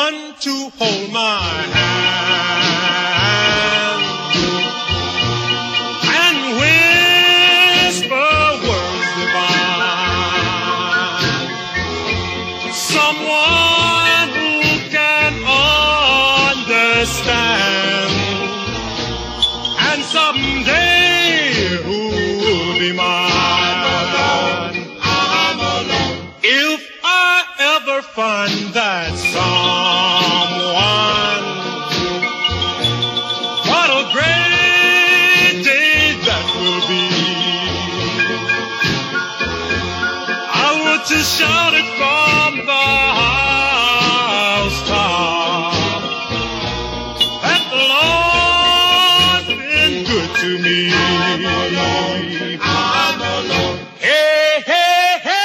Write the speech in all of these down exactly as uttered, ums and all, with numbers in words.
someone to hold my hand and whisper words divine. Someone who can understand, and someday who'll be mine. If I ever find that someone, what a great day that will be. I want to shout it from the housetop that the Lord's been good to me. I'm alone. Hey, hey, hey.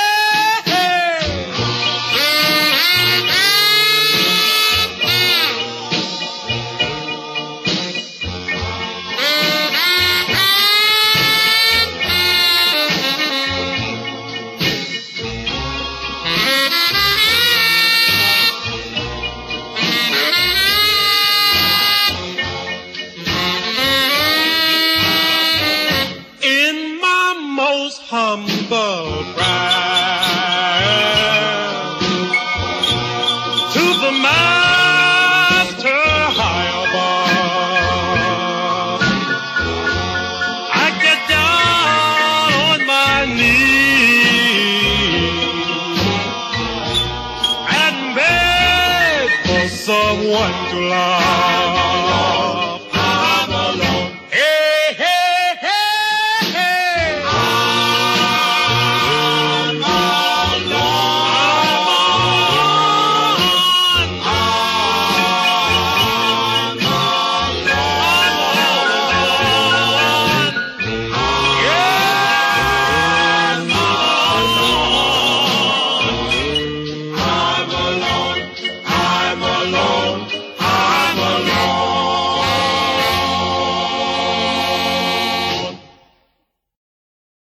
Most humble prayer to the Master high above, I get down on my knees and beg for someone to love.